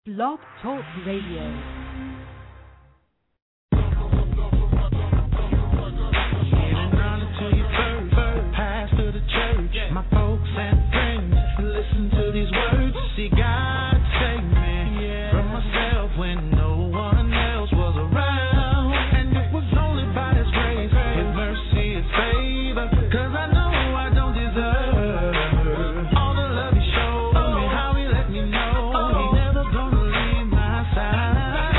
Blog Talk Radio. My folks and friends, listen to these words. See, God saved me from myself when no one else was around. And it was only by His grace, His mercy, His favor. 'Cause I know I don't deserve all the love He showed me, how He let me know He never gonna leave my side.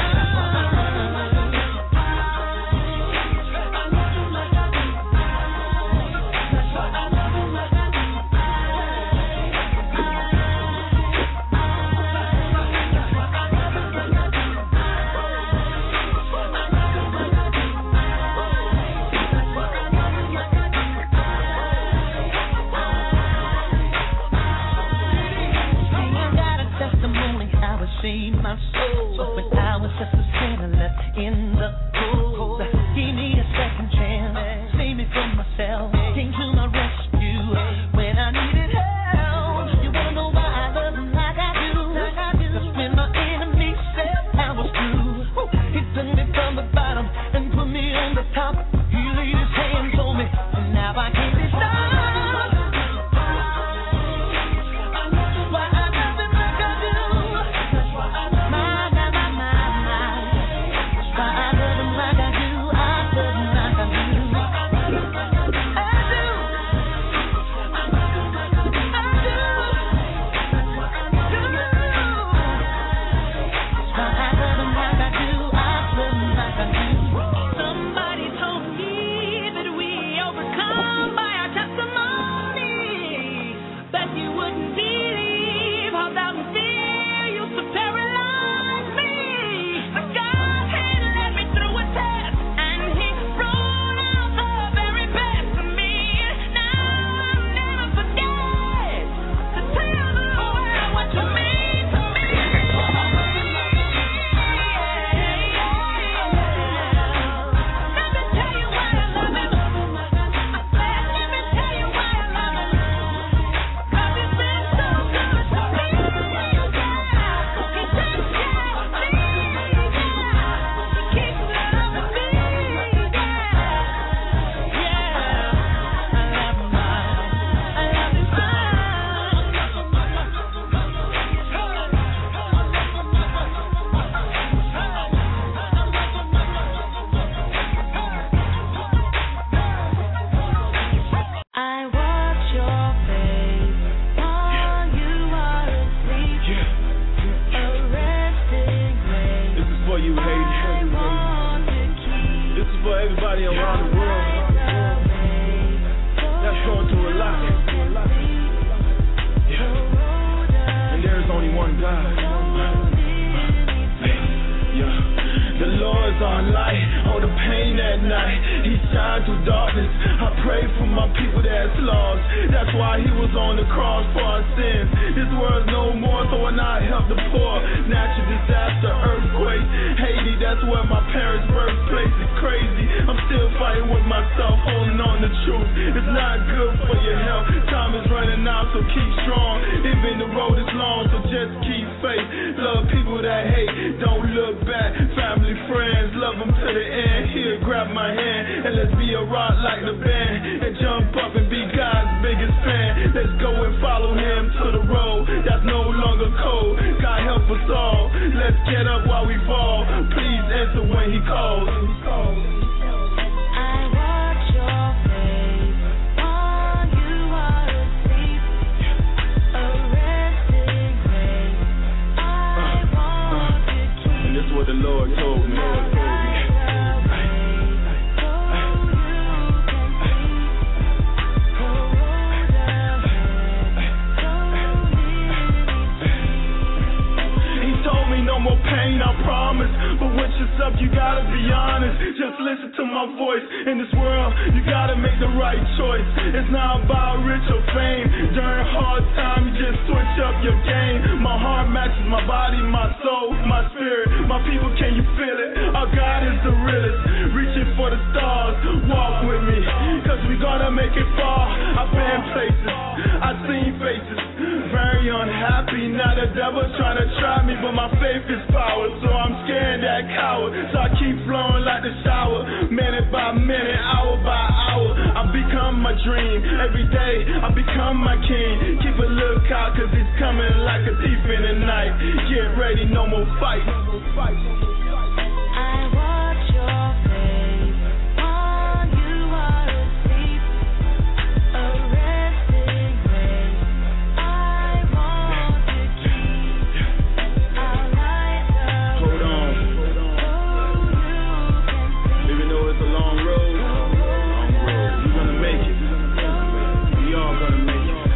My soul, when I was just a sinner left in the cold. He needed a second chance, saved me from myself, came to my rescue when I needed help. You wanna know why I love Him like I do? 'Cause when my enemy said I was through, He took me from the bottom and put me on the top. He laid His hands on me, and now I can't be stopped. we gonna make it far. I've been places, I've seen faces, very unhappy. Now the devil's trying to try me, but my faith is power, so I'm scared that coward. So I keep flowing like the shower, minute by minute, hour by hour. I become my dream, every day I become my king. Keep a lookout, cause it's coming like a thief in the night. Get ready, no more fight. I watch your face, while you are asleep, a resting place. I want to keep our light up. Hold on. Even though it's a long road, we're gonna make it. We all gonna make it.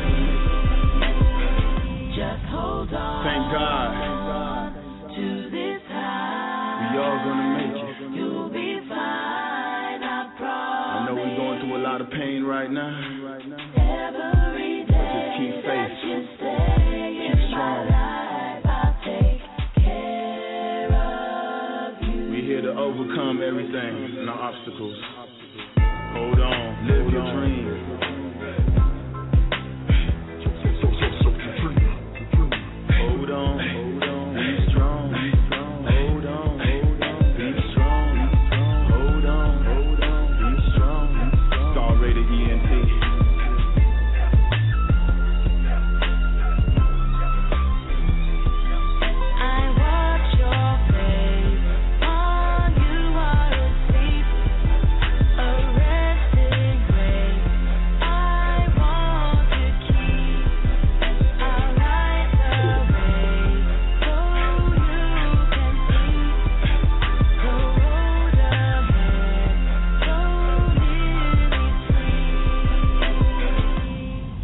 Just hold on. Thank God. To this high. We all gonna make it. You'll be fine, I promise. I know we're going through a lot of pain right now. Every day Just keep faith. that you stay Keep in strong. my life, I'll take care of you. We're here to overcome everything and our obstacles. Hold on, live your dream. Hold on, be strong. Hold on, be strong. Hold on, be strong. Star rated ENT. I watch your face, while you are asleep, a resting place. I want to keep our light away, so you can see the road ahead, so nearly free.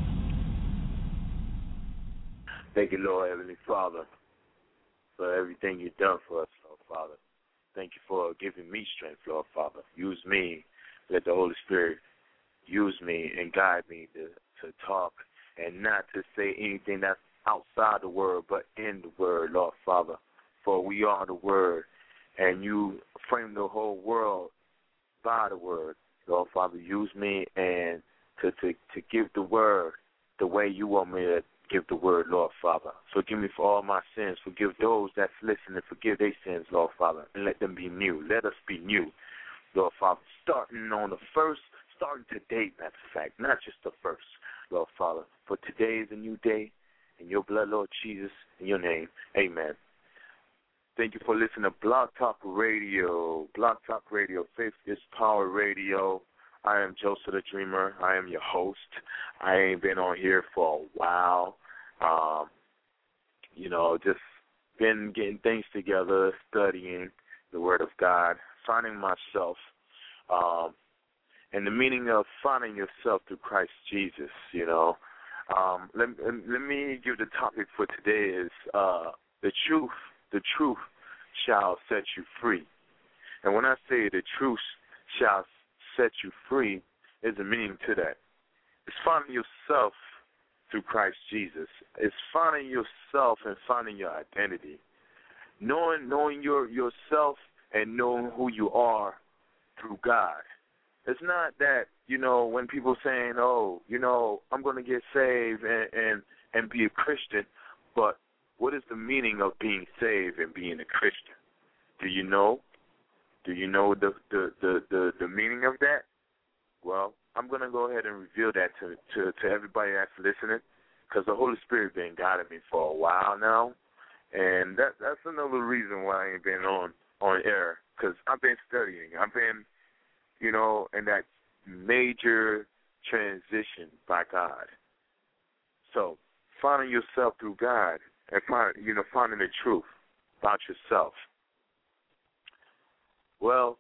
Thank you, Lord, Heavenly Father, for everything you've done for us, Lord Father. Thank you for giving me strength, Lord Father. Use me. Let the Holy Spirit use me and guide me to talk and not to say anything that's outside the Word, but in the Word, Lord Father. For we are the Word, and you frame the whole world by the Word. Lord Father, use me and to give the Word the way you want me to give the Word, Lord Father. Forgive me for all my sins. Forgive those that's listening. Forgive their sins, Lord Father, and let them be new. Let us be new, Lord Father, starting today, matter of fact, not just the first, Lord Father. For today is a new day. In your blood, Lord Jesus, in your name, amen. Thank you for listening to Blog Talk Radio. Blog Talk Radio, Faith is Power Radio. I am Joseph the Dreamer. I am your host. I ain't been on here for a while. Just been getting things together, studying the Word of God, finding myself, and the meaning of finding yourself through Christ Jesus, Let me give the topic for today is the truth shall set you free. And when I say the truth shall set you free, there's a meaning to that. It's finding yourself through Christ Jesus. It's finding yourself and finding your identity. Knowing yourself and knowing who you are through God. It's not that, when people saying, I'm going to get saved and be a Christian, but what is the meaning of being saved and being a Christian? Do you know? Do you know the meaning of that? Well, I'm going to go ahead and reveal that to everybody that's listening, because the Holy Spirit been guiding me for a while now, and that's another reason why I ain't been on air, because I've been studying. I've been, in that major transition by God. So finding yourself through God and finding the truth about yourself. Well,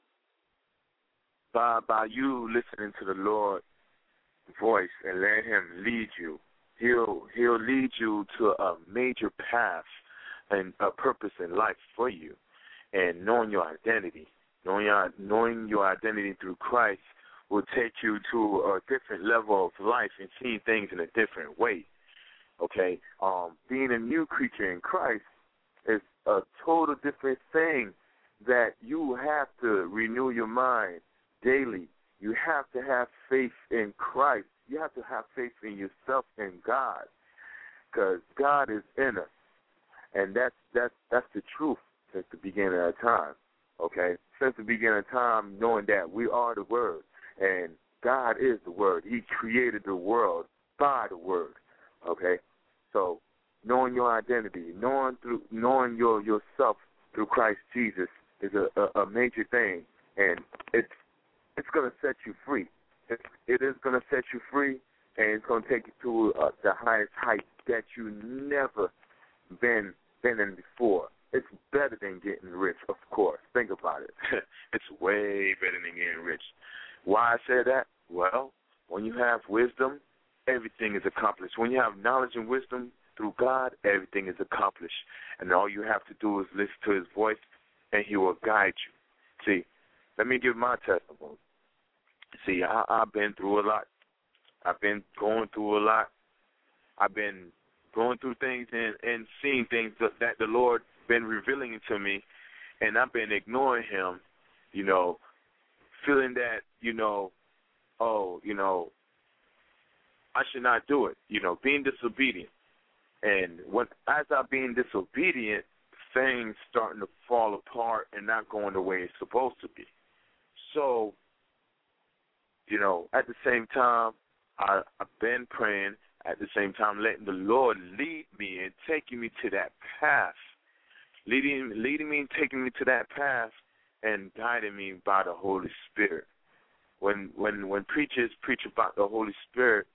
by you listening to the Lord's voice and letting Him lead you, He'll lead you to a major path and a purpose in life for you. And knowing your identity, knowing your identity through Christ will take you to a different level of life and seeing things in a different way. Okay, being a new creature in Christ is a total different thing, that you have to renew your mind daily You have to have faith in Christ. You have to have faith in yourself and God, because God is in us, and that's the truth since the beginning of time. Okay, since the beginning of time, knowing that we are the Word, and God is the Word. He created the world by the Word. Okay, so knowing your identity, knowing yourself through Christ Jesus is a major thing, and it's going to set you free. It is going to set you free, and it's going to take you to the highest height that you never been in before. It's better than getting rich, of course. Think about it. It's way better than getting rich. Why I say that? Well, when you have wisdom, everything is accomplished. When you have knowledge and wisdom through God, everything is accomplished. And all you have to do is listen to His voice, and He will guide you. See, let me give my testimony. See, I've been through a lot. I've been going through a lot. I've been going through things and seeing things that the Lord been revealing to me, and I've been ignoring Him, feeling that, I should not do it, being disobedient. And as I'm being disobedient, things starting to fall apart and not going the way it's supposed to be. So, at the same time, I've been praying, at the same time letting the Lord lead me and taking me to that path, leading me and taking me to that path and guiding me by the Holy Spirit. When preachers preach about the Holy Spirit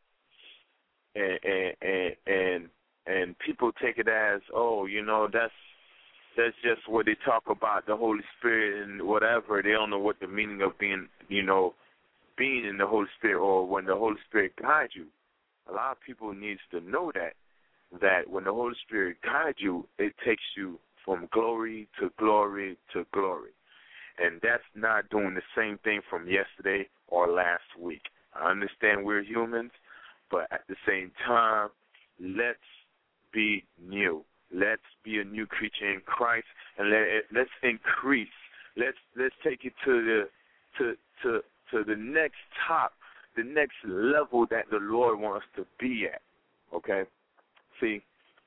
and people take it as, that's just what they talk about, the Holy Spirit and whatever. They don't know what the meaning of being in the Holy Spirit, or when the Holy Spirit guides you. A lot of people needs to know that when the Holy Spirit guides you, it takes you from glory to glory to glory. And that's not doing the same thing from yesterday or last week. I understand we're humans, but at the same time, let's be new. Let's be a new creature in Christ, and let's increase. Let's take it to the next top, the next level that the Lord wants us to be at. Okay? See,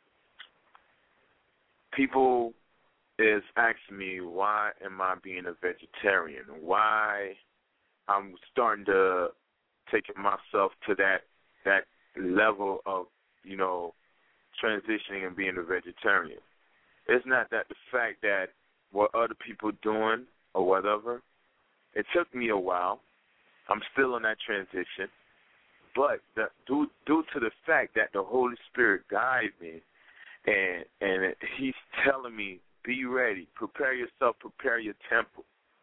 people is asking me, why am I being a vegetarian? Why I'm starting to take myself to that level of, transitioning and being a vegetarian. It's not that the fact that what other people doing or whatever. It took me a while. I'm still in that transition. But due to the fact that the Holy Spirit guides me, and He's telling me, be ready, prepare yourself, prepare your temple.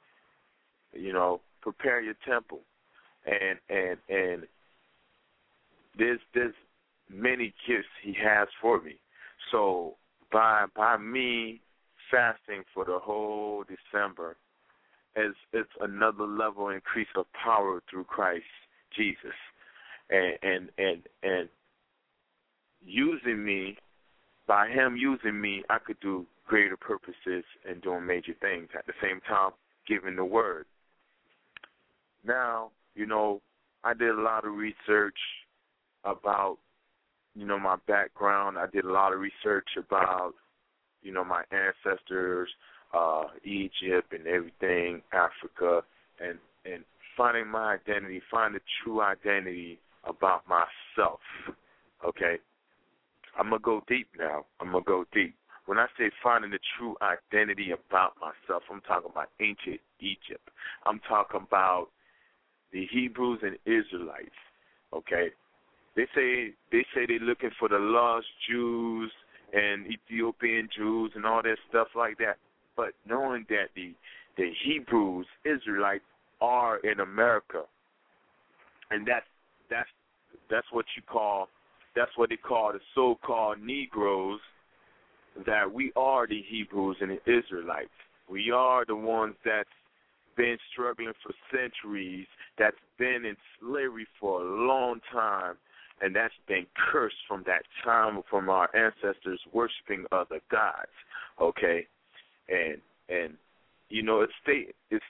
Prepare your temple. And there's many gifts He has for me. So by me fasting for the whole December, it's another level increase of power through Christ Jesus, and using me, by Him using me, I could do greater purposes and doing major things at the same time, giving the word. Now, I did a lot of research about, my background. I did a lot of research about, my ancestors, Egypt and everything, Africa, and finding my identity, find the true identity about myself. Okay? I'm going to go deep now. When I say finding the true identity about myself, I'm talking about ancient Egypt. I'm talking about the Hebrews and Israelites. Okay? They say they're looking for the lost Jews and Ethiopian Jews and all that stuff like that. But knowing that the Hebrews, Israelites, are in America, and that's what they call the so-called Negroes, that we are the Hebrews and the Israelites. We are the ones that's been struggling for centuries, that's been in slavery for a long time, and that's been cursed from that time, from our ancestors worshiping other gods. Okay? And it's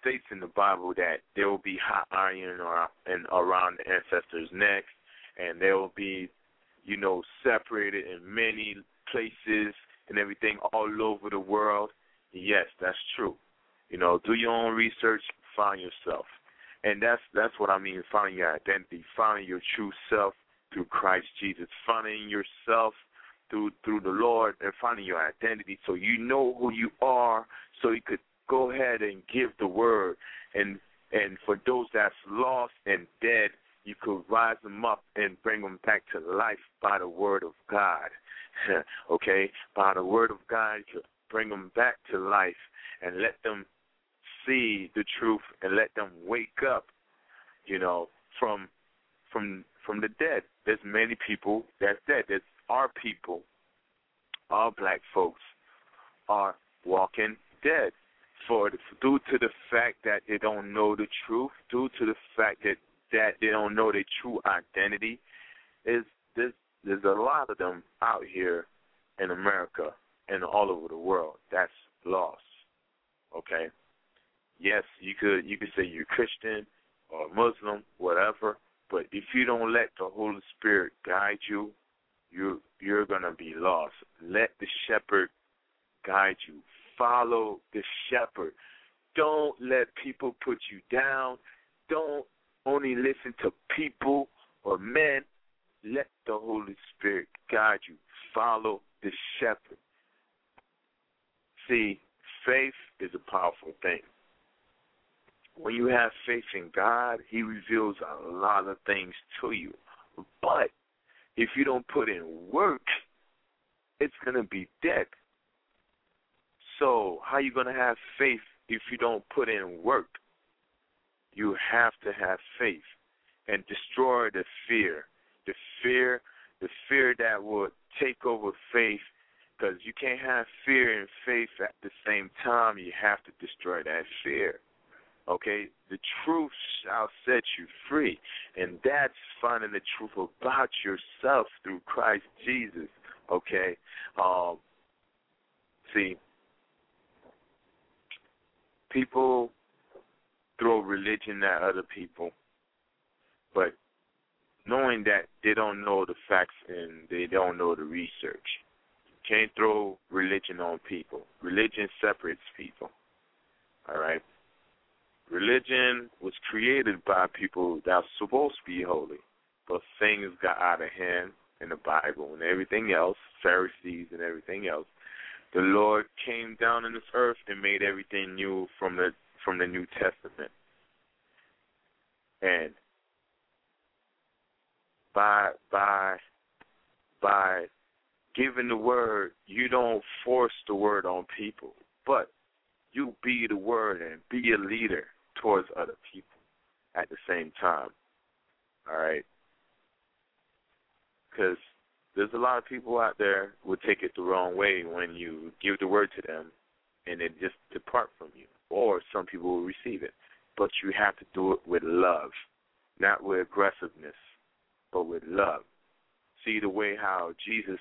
states in the Bible that there will be hot iron around the ancestors' necks, and they will be, separated in many places and everything all over the world. Yes, that's true. Do your own research, find yourself. And that's what I mean, finding your identity, finding your true self through Christ Jesus, finding yourself through the Lord, and finding your identity so you know who you are, so you could go ahead and give the word. And for those that's lost and dead, you could rise them up and bring them back to life by the word of God. Okay? By the word of God, you could bring them back to life and let them see the truth and let them wake up, from the dead. There's many people that's dead. There's our people, our black folks are walking dead due to the fact that they don't know the truth, due to the fact that they don't know their true identity. There's a lot of them out here in America and all over the world that's lost. Okay? Yes, you could say you're Christian or Muslim, whatever, but if you don't let the Holy Spirit guide you, you're going to be lost. Let the shepherd guide you. Follow the shepherd. Don't let people put you down. Don't only listen to people or men. Let the Holy Spirit guide you. Follow the shepherd. See, faith is a powerful thing. When you have faith in God, He reveals a lot of things to you. But if you don't put in work, it's going to be dead. So how are you going to have faith if you don't put in work? You have to have faith and destroy the fear. The fear that will take over faith, because you can't have fear and faith at the same time. You have to destroy that fear. Okay? The truth shall set you free, and that's finding the truth about yourself through Christ Jesus. Okay? See, people throw religion at other people, but knowing that they don't know the facts and they don't know the research. You can't throw religion on people. Religion separates people. All right? Religion was created by people that are supposed to be holy, but things got out of hand in the Bible and everything else, Pharisees and everything else. The Lord came down on this earth and made everything new from the New Testament. And by giving the word, you don't force the word on people, but you be the word and be a leader towards other people at the same time. All right? Because there's a lot of people out there who will take it the wrong way when you give the word to them and they just depart from you. Or some people will receive it. But you have to do it with love, not with aggressiveness, but with love. See the way how Jesus,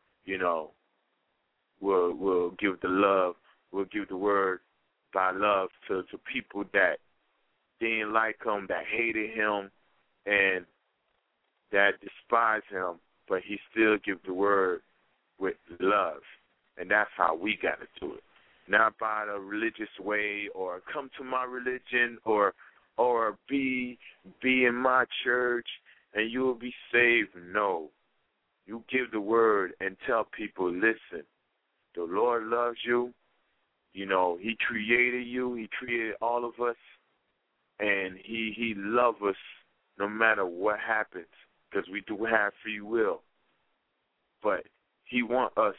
will give the love, will give the word by love to people that didn't like him, that hated him, and that despised him, but he still give the word with love. And that's how we got to do it. Not by the religious way or come to my religion or be in my church and you will be saved. No. You give the word and tell people, listen, the Lord loves you. He created you. He created all of us. And he loves us no matter what happens, because we do have free will. But he want us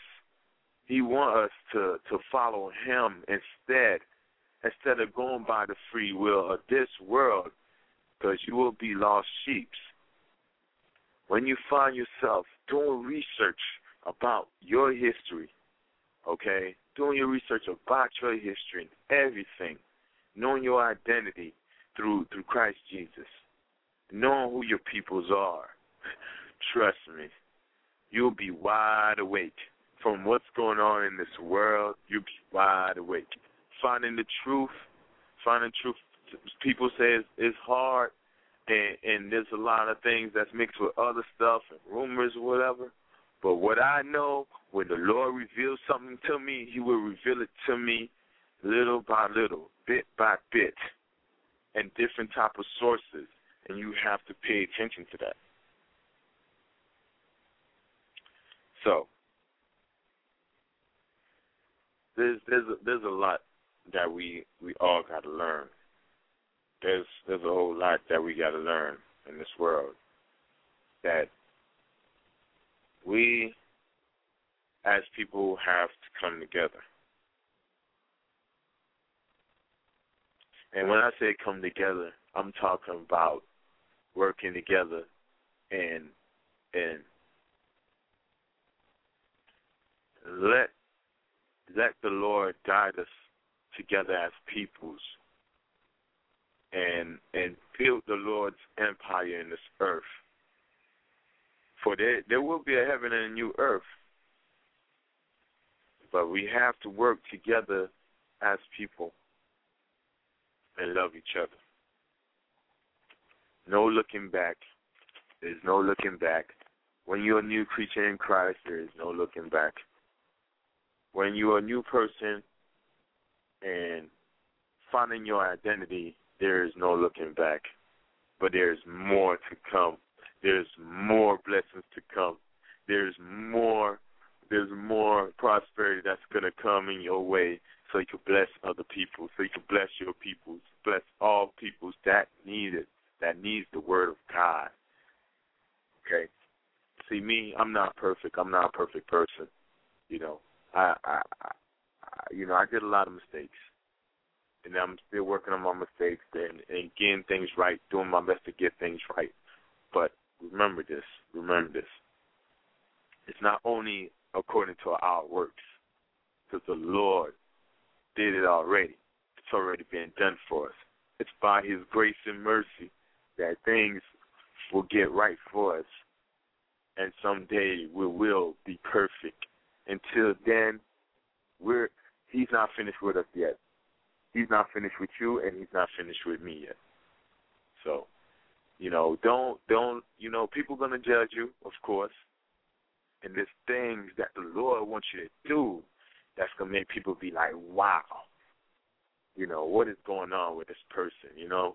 to follow him instead of going by the free will of this world, because you will be lost sheep. When you find yourself doing research about your history, okay, doing your research about your history and everything, knowing your identity through Christ Jesus, knowing who your peoples are, trust me, you'll be wide awake from what's going on in this world. You'll be wide awake. Finding the truth, Finding truth, people say it's hard, and there's a lot of things that's mixed with other stuff and rumors or whatever. But what I know, when the Lord reveals something to me, he will reveal it to me little by little, bit by bit, and different type of sources, and you have to pay attention to that. So there's a lot that we all got to learn. There's a whole lot that we got to learn in this world, that we as people have to come together. And when I say come together, I'm talking about working together and let the Lord guide us together as peoples and build the Lord's empire in this earth. For there will be a heaven and a new earth. But we have to work together as people and love each other. No looking back. There's no looking back. When you're a new creature in Christ, there is no looking back. When you're a new person and finding your identity, there is no looking back. But there's more to come. There's more blessings to come. There's more prosperity that's going to come in your way, so you can bless other people, so you can bless your peoples, bless all peoples that need it, that needs the word of God. Okay? See, me, I'm not perfect. I'm not a perfect person. You know, I did a lot of mistakes, and I'm still working on my mistakes and getting things right, doing my best to get things right. But remember this. It's not only according to our works, because the Lord did it already. It's already been done for us. It's by his grace and mercy that things will get right for us, and someday we will be perfect. Until then, he's not finished with us yet. He's not finished with you, and he's not finished with me yet. So, don't people going to judge you, of course. And there's things that the Lord wants you to do that's going to make people be like, wow, what is going on with this person,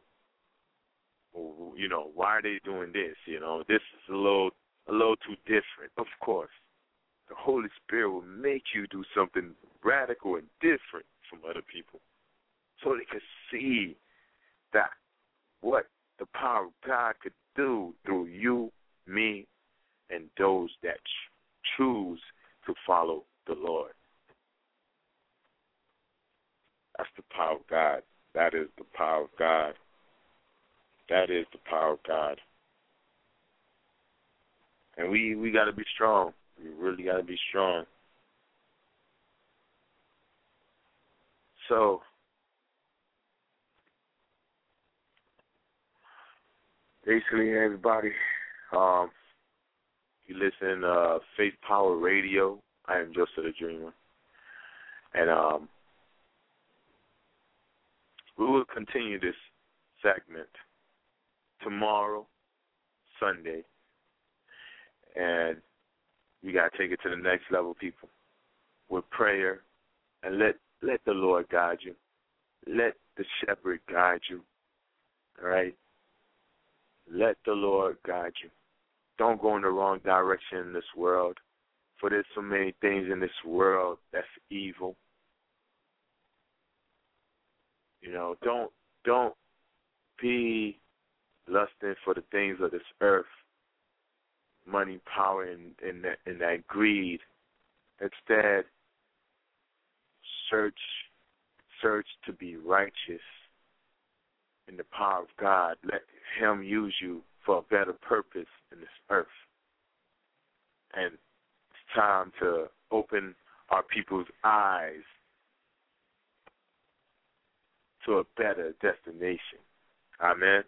why are they doing this, this is a little too different. Of course, the Holy Spirit will make you do something radical and different from other people so they can see that what the power of God could do through you, me, and those that choose to follow the Lord. That's the power of God. That is the power of God. That is the power of God. And we got to be strong. We really got to be strong. So, basically, everybody, you listen to Faith Power Radio. I am Joseph the Dreamer. And we will continue this segment tomorrow, Sunday. And we got to take it to the next level, people, with prayer. And let the Lord guide you. Let the shepherd guide you. All right? Let the Lord guide you. Don't go in the wrong direction in this world, for there's so many things in this world that's evil. Don't be lusting for the things of this earth, money, power, and that greed. Instead, search to be righteous in the power of God. Let him use you for a better purpose in this earth. And it's time to open our people's eyes to a better destination. Amen.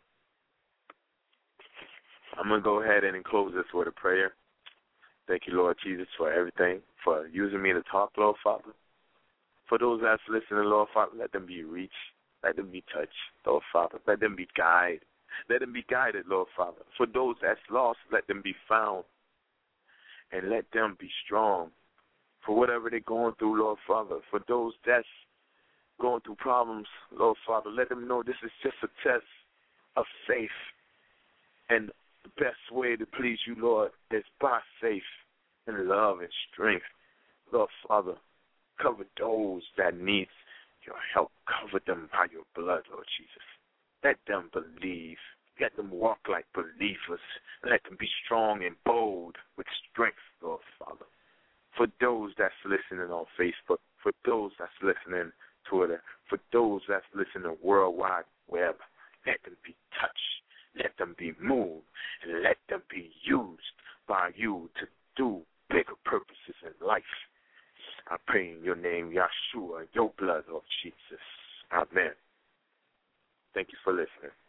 I'm going to go ahead and close this with a prayer. Thank you, Lord Jesus, for everything, for using me to talk, Lord Father. For those that's listening, Lord Father, let them be reached. Let them be touched, Lord Father. Let them be guided. Let them be guided, Lord Father. For those that's lost, let them be found. And let them be strong for whatever they're going through, Lord Father. For those that's going through problems, Lord Father, let them know this is just a test of faith. And the best way to please you, Lord, is by faith and love and strength. Lord Father, cover those that need your help. Cover them by your blood, Lord Jesus. Let them believe. Let them walk like believers. Let them be strong and bold with strength, Lord Father. For those that's listening on Facebook, for those that's listening Twitter, for those that's listening worldwide web, let them be touched. Let them be moved. And let them be used by you to do bigger purposes in life. I pray in your name, Yeshua, your blood, Lord Jesus. Amen. Thank you for listening.